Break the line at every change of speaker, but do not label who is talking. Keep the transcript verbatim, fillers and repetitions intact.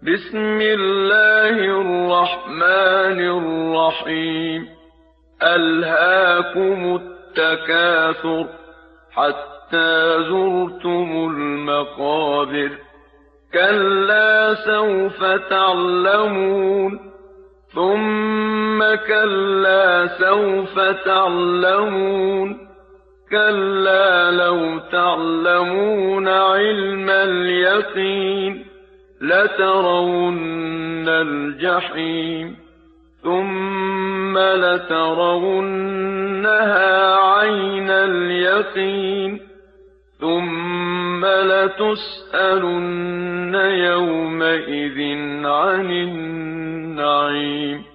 بسم الله الرحمن الرحيم ألهاكم التكاثر حتى زرتم المقابر كلا سوف تعلمون ثم كلا سوف تعلمون كلا لو تعلمون علم اليقين لترون الجحيم ثم لترونها عين اليقين ثم لتسألن يومئذ عن النعيم